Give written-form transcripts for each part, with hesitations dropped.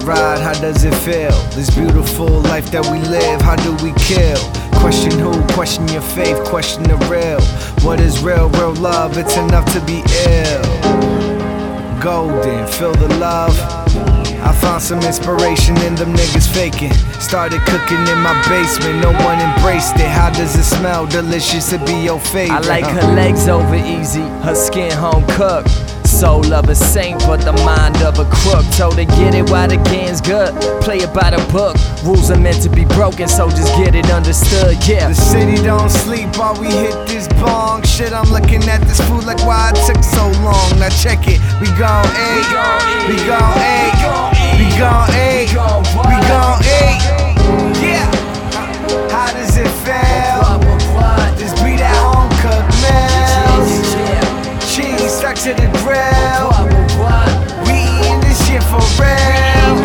ride, how does it feel? This beautiful life that we live, how do we kill? Question who, question your faith, question the real. What is real? Real love, it's enough to be ill. Golden, feel the love. I found some inspiration in them niggas faking. Started cooking in my basement, no one embraced it. How does it smell? Delicious, it be your favorite. I like her legs over easy, her skin home cooked. Soul of a saint, but the mind of a crook. Told her get it while the game's good. Play it by the book. Rules are meant to be broken, so just get it understood, yeah. The city don't sleep while we hit this bong. Shit, I'm looking at this food like why it took so long. Now check it, we gon' eat, we gon' eat, we gon' eat, we gon' eat. Yeah, how does it feel? This be that home cooked meals. Cheese stuck to the grill. We eatin' this shit for real.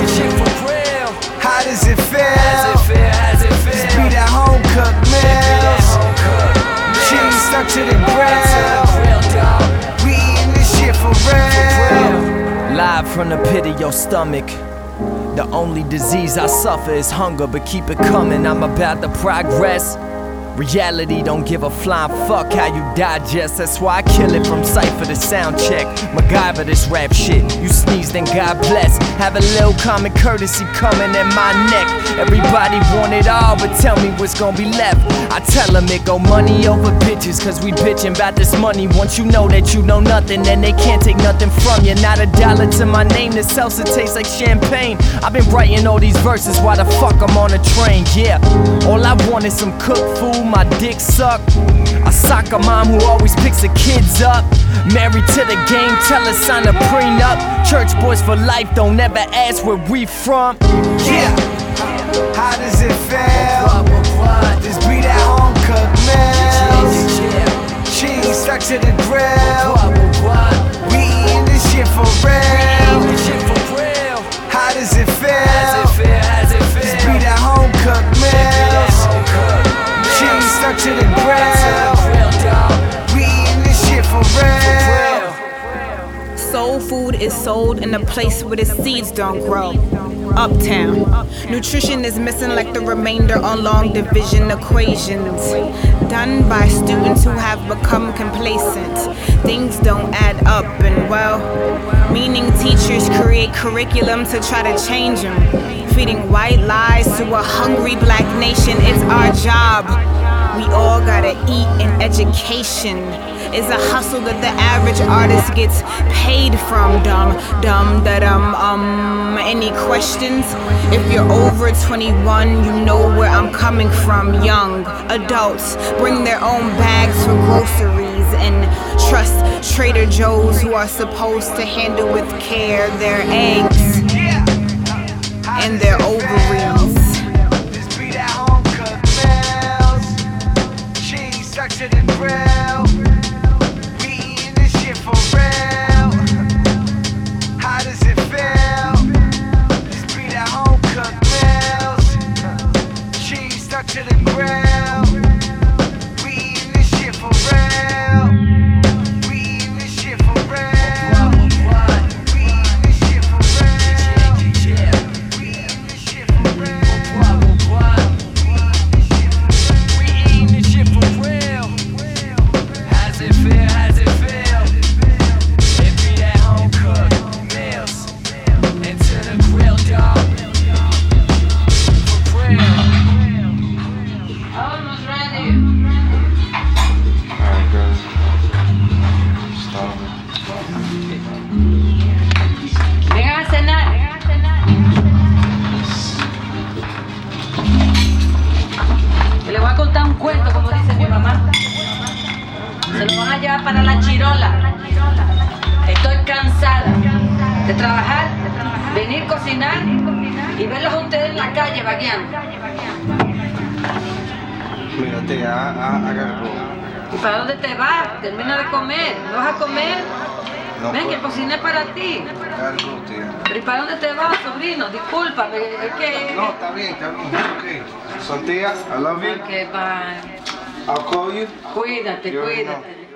How does it feel? This be that home cooked meals. Cheese stuck to the grill. We eatin' this shit for real. Live from the pit of your stomach. The only disease I suffer is hunger, but keep it coming, I'm about to progress. Reality don't give a flying fuck how you digest. That's why I kill it from cipher to sound check. MacGyver this rap shit, you sneeze then God bless. Have a little common courtesy coming at my neck. Everybody want it all, but tell me what's gonna be left. I tell them it go money over bitches, cause we bitchin' about this money. Once you know that you know nothing, then they can't take nothing from you. Not a dollar to my name, the salsa tastes like champagne. I've been writing all these verses, why the fuck I'm on a train, yeah. All I want is some cooked food, my dick suck. A soccer mom who always picks the kids up. Married to the game, tell her sign a prenup. Church boys for life, don't ever ask where we from. Yeah, how does it feel? This be that home cooked meals. Cheese stuck to the grill. We eatin' this shit for real. How does it feel? This be that home cooked meals. Cheese stuck to the grill. We eatin' this shit for real. Soul food is sold in a place where the seeds don't grow. Uptown. Nutrition is missing like the remainder on long division equations. Done by students who have become complacent. Things don't add up and well, meaning teachers create curriculum to try to change them. Feeding white lies to a hungry black nation, it's our job. We all gotta eat, and education is a hustle that the average artist gets paid from. Any questions? If you're over 21, you know where I'm coming from. Young adults bring their own bags for groceries and trust Trader Joe's, who are supposed to handle with care their eggs and their ovaries. To the grill, we eatin' this shit for real. How does it feel? This be that home cooked meals. Cheese stuck to the grill. We eatin' this shit for real. We eatin' this shit for real. We eatin' this shit for real. We eatin' this shit for real. We eatin' this shit for real. How's it feel? It be that home cooked meals into the grill, dog. For real. Almost ready. Alright, guys. Stop. Vengan a cenar. Que le voy a contar un cuento, como dice mi mamá. Se lo van a llevar para la chirola. Estoy cansada de trabajar, venir a cocinar y verlos a ustedes en la calle vagueando. Mira, tía, agarró. ¿Y para dónde te vas? Termina de comer. ¿No vas a comer? No Ven, que puedo. cociné para ti. Agarró, tía. ¿Pero y para dónde te vas, sobrino? Discúlpame, es que... No, está bien, okay. So, tía, I love you. Ok, bye. I'll call you. Cuídate, You already cuídate.